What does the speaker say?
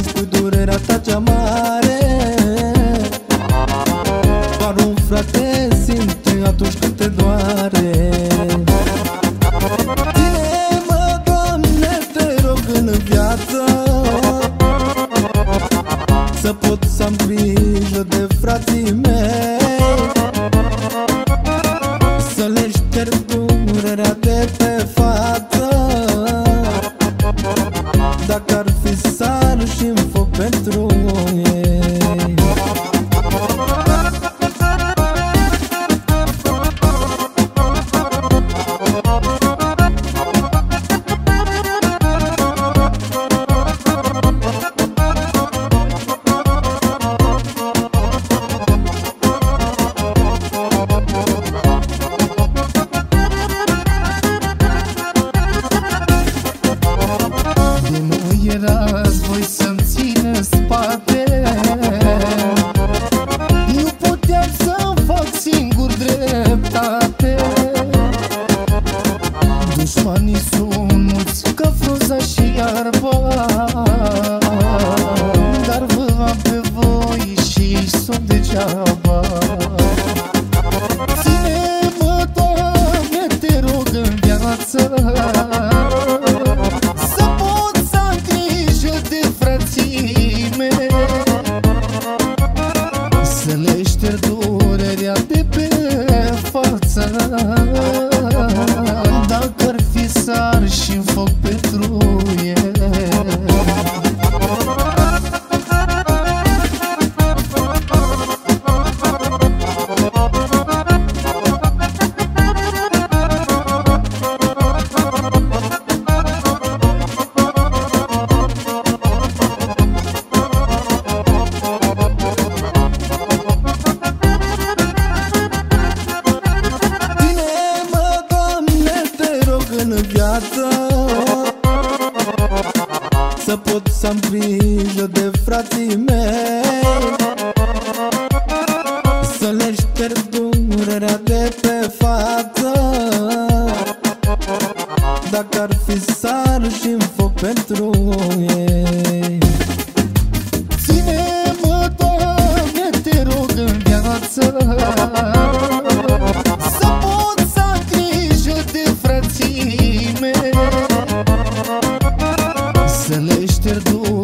spui durerea ta cea mare. Doar un frate simte atunci când te doare. Ține-mă, Doamne, te rog, în viață, să pot să am grijă de frații mei, să le șterg durerea de pe față. Dacă ar fi sar și-n foc pentru ei. Erați voi să-mi ține spate, nu puteam să-mi fac singur dreptate. Dușmanii sunt mulți ca frunza și iarba, dar vă am pe voi și sunt degeaba. Ține-mă, Doamne, te rog, în viață, să le șterg durerea de pe față. Dacă ar fi sar și-n foc pentru el. În viață, să pot să am grijă de frații mei, să le șterg durerea de pe față. Dacă ar fi sar și-n foc pentru ei. Ține-mă, Doamne, te rog, în viață, să pot să am grijă de frații mei, să le șterg